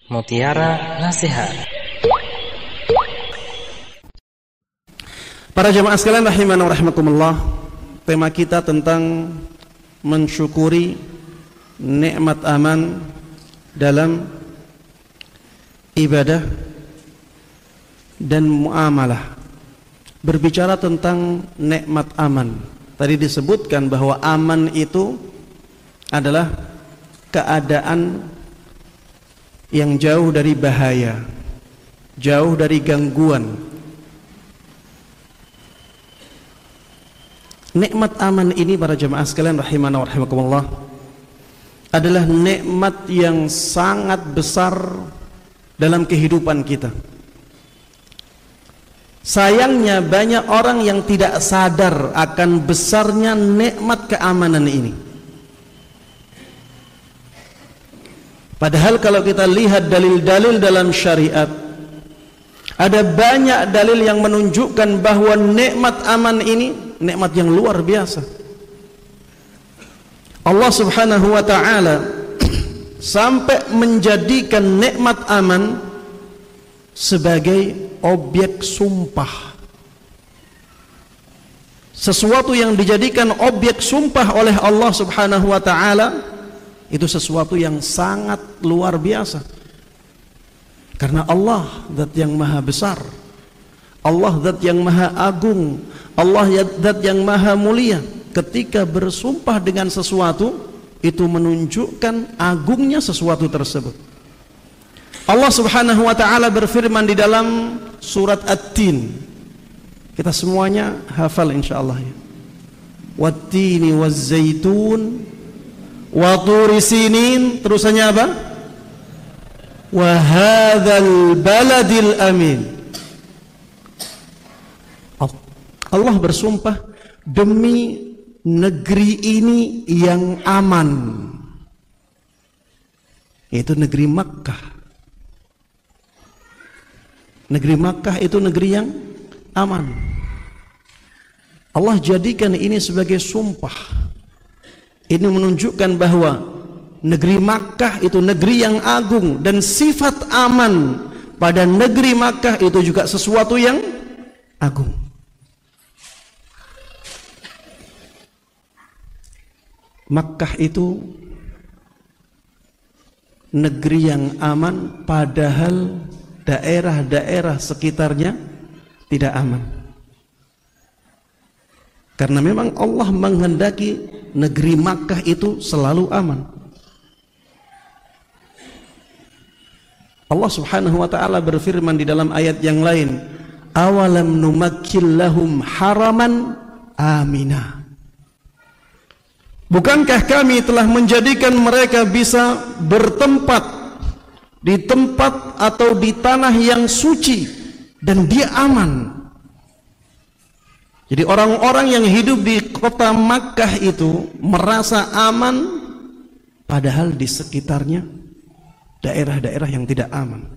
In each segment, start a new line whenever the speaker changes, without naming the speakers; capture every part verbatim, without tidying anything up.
Mutiara Nasihat.
Para jamaah sekalian rahimana wa rahimakumullah, tema kita tentang mensyukuri nikmat aman dalam ibadah dan muamalah. Berbicara tentang nikmat aman, tadi disebutkan bahwa aman itu adalah keadaan yang jauh dari bahaya, jauh dari gangguan. Nikmat aman ini para jemaah sekalian rahimana wa rahimakumullah adalah nikmat yang sangat besar dalam kehidupan kita. Sayangnya banyak orang yang tidak sadar akan besarnya nikmat keamanan ini. Padahal kalau kita lihat dalil-dalil dalam syariat, ada banyak dalil yang menunjukkan bahwa nikmat aman ini nikmat yang luar biasa. Allah Subhanahu wa ta'ala sampai menjadikan nikmat aman sebagai objek sumpah. Sesuatu yang dijadikan objek sumpah oleh Allah Subhanahu wa ta'ala itu sesuatu yang sangat luar biasa. Karena Allah zat yang maha besar, Allah zat yang maha agung, Allah zat yang maha mulia. Ketika bersumpah dengan sesuatu, itu menunjukkan agungnya sesuatu tersebut. Allah Subhanahu wa ta'ala berfirman di dalam surat At-Tin. Kita semuanya hafal insyaallah ya. Wat-tini waz-zaitun wa turi sinin, terusannya apa? Wa hadzal baladil amin. Allah bersumpah demi negeri ini yang aman, yaitu negeri Makkah. Negeri Makkah itu negeri yang aman. Allah jadikan ini sebagai sumpah. Ini menunjukkan bahwa negeri Makkah itu negeri yang agung, dan sifat aman pada negeri Makkah itu juga sesuatu yang agung. Makkah itu negeri yang aman, padahal daerah-daerah sekitarnya tidak aman. Karena memang Allah menghendaki negeri Makkah itu selalu aman. Allah Subhanahu wa ta'ala berfirman di dalam ayat yang lain, awalam numakkil lahum haraman amina. Bukankah kami telah menjadikan mereka bisa bertempat di tempat atau di tanah yang suci dan dia aman. Jadi orang-orang yang hidup di kota Makkah itu merasa aman, padahal di sekitarnya daerah-daerah yang tidak aman.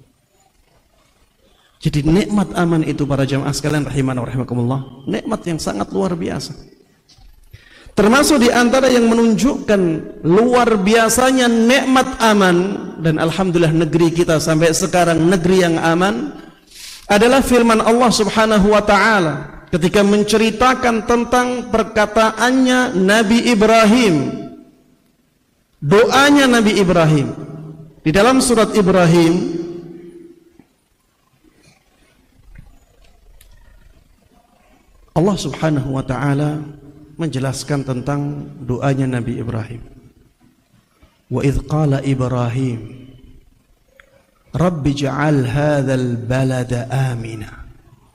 Jadi nikmat aman itu para jamaah sekalian rahimana wa rahimakumullah, nikmat yang sangat luar biasa. Termasuk di antara yang menunjukkan luar biasanya nikmat aman, dan alhamdulillah negeri kita sampai sekarang negeri yang aman, adalah firman Allah Subhanahu wa ta'ala ketika menceritakan tentang perkataannya Nabi Ibrahim, doanya Nabi Ibrahim. Di dalam surat Ibrahim Allah Subhanahu wa ta'ala menjelaskan tentang doanya Nabi Ibrahim. Wa idh qala Ibrahim Rabbi ja'al hadzal balada amina.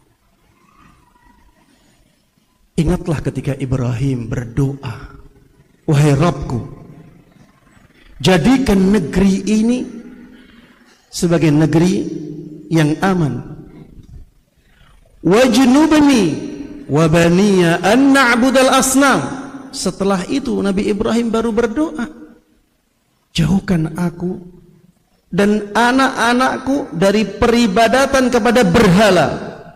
Ingatlah ketika Ibrahim berdoa, wahai Rabbku, jadikan negeri ini sebagai negeri yang aman. Wajnubni wa baniya an na'budal asnam. Setelah itu Nabi Ibrahim baru berdoa, jauhkan aku dan anak-anakku dari peribadatan kepada berhala.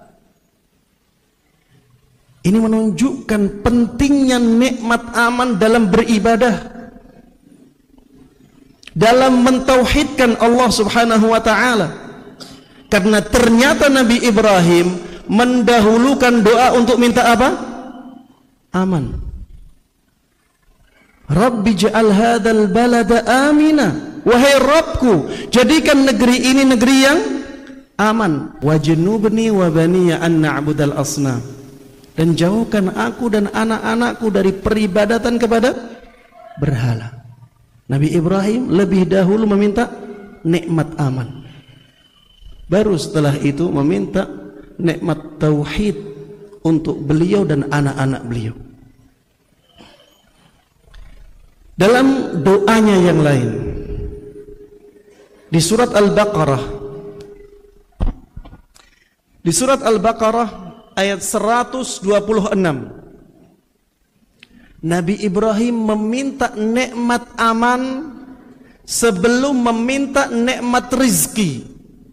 Ini menunjukkan pentingnya nikmat aman dalam beribadah. dalam mentauhidkan Allah Subhanahu wa taala. Karena ternyata Nabi Ibrahim mendahulukan doa untuk minta apa? Aman. Rabbi ja'al hadzal balada amina. Wahai Rabbku, jadikan negeri ini negeri yang aman. Wajnubni wa baniya an na'budal asnam. Dan jauhkan aku dan anak-anakku dari peribadatan kepada berhala. Nabi Ibrahim lebih dahulu meminta nikmat aman. Baru setelah itu meminta nikmat tauhid untuk beliau dan anak-anak beliau. Dalam doanya yang lain, di surat Al-Baqarah, di surat Al-Baqarah ayat seratus dua puluh enam, Nabi Ibrahim meminta nikmat aman sebelum meminta nikmat rizki,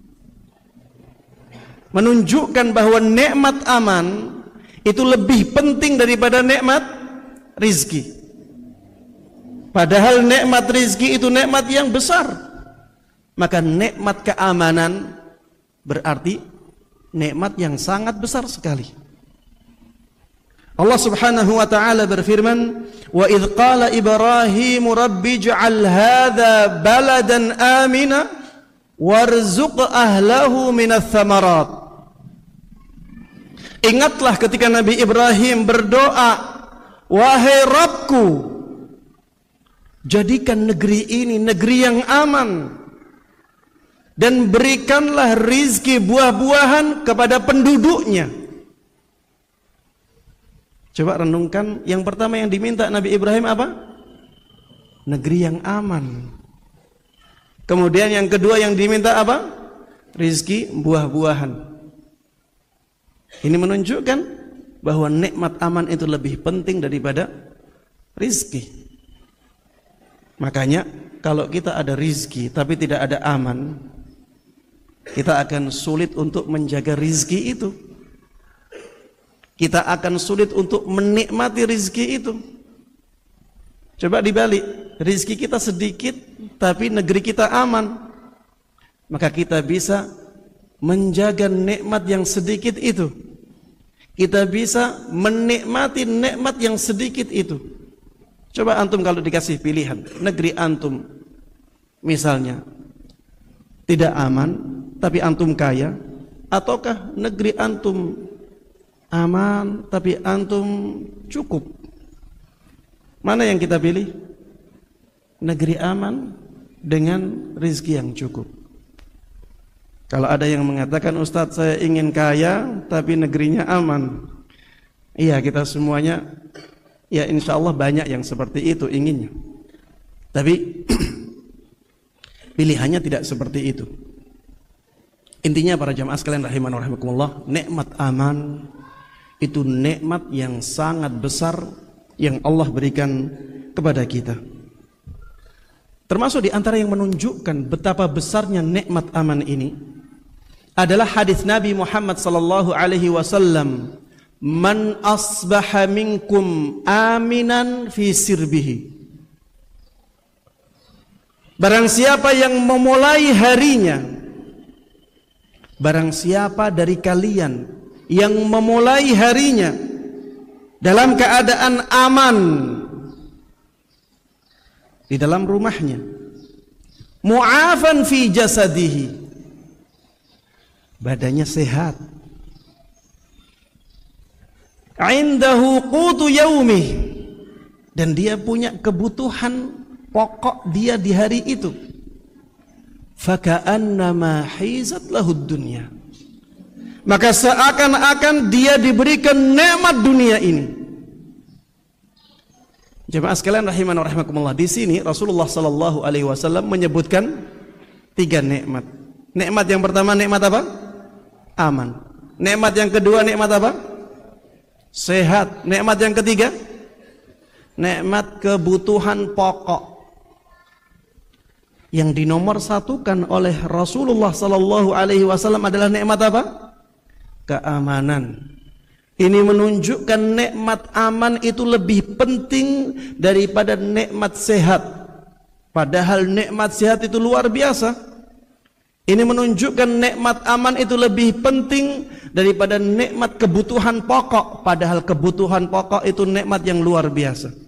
menunjukkan bahwa nikmat aman itu lebih penting daripada nikmat rizki. Padahal nikmat rizki itu nikmat yang besar. Maka nikmat keamanan berarti nikmat yang sangat besar sekali. Allah Subhanahu wa taala berfirman, "Wa idz qala Ibrahim rabbi ij'al hadza baladan amina warzuq ahlahu minats tsamarat." Ingatlah ketika Nabi Ibrahim berdoa, "Wahai Rabbku, jadikan negeri ini negeri yang aman dan berikanlah rizki buah-buahan kepada penduduknya." Coba renungkan, yang pertama yang diminta Nabi Ibrahim apa? Negeri yang aman. Kemudian yang kedua yang diminta apa? Rizki buah-buahan. Ini menunjukkan bahwa nikmat aman itu lebih penting daripada rizki. Makanya kalau kita ada rizki tapi tidak ada aman, kita akan sulit untuk menjaga rizki itu. Kita akan sulit untuk menikmati rizki itu. Coba dibalik, rizki kita sedikit tapi negeri kita aman, maka kita bisa menjaga nikmat yang sedikit itu. Kita bisa menikmati nikmat yang sedikit itu. Coba antum kalau dikasih pilihan, negeri antum misalnya tidak aman tapi antum kaya, ataukah negeri antum aman tapi antum cukup? Mana yang kita pilih? Negeri aman dengan rizki yang cukup. Kalau ada yang mengatakan, "Ustadz, saya ingin kaya tapi negerinya aman." Iya, kita semuanya ya insya Allah banyak yang seperti itu inginnya. Tapi pilihannya tidak seperti itu. Intinya para jamaah sekalian rahiman wa rahimakumullah, nikmat aman itu nikmat yang sangat besar yang Allah berikan kepada kita. Termasuk di antara yang menunjukkan betapa besarnya nikmat aman ini adalah hadis Nabi Muhammad sallallahu alaihi wasallam, "Man asbaha minkum aminan fi sirbihi." Barang siapa yang memulai harinya, barang siapa dari kalian yang memulai harinya dalam keadaan aman di dalam rumahnya, mu'afan fi jasadihi, badannya sehat, indahu qutu yaumih, dan dia punya kebutuhan pokok dia di hari itu, faka'annama hizat lahud dunya, maka seakan-akan dia diberikan nikmat dunia ini. Jemaah sekalian rahiman wa rahimakumullah, di sini Rasulullah sallallahu alaihi wasallam menyebutkan tiga nikmat. Nikmat yang pertama nikmat apa? Aman. Nikmat yang kedua nikmat apa? Sehat. Nikmat yang ketiga nikmat kebutuhan pokok. Yang dinomorsatukan oleh Rasulullah sallallahu alaihi wasallam adalah nikmat apa? Keamanan. Ini menunjukkan nikmat aman itu lebih penting daripada nikmat sehat. Padahal nikmat sehat itu luar biasa. Ini menunjukkan nikmat aman itu lebih penting daripada nikmat kebutuhan pokok. Padahal kebutuhan pokok itu nikmat yang luar biasa.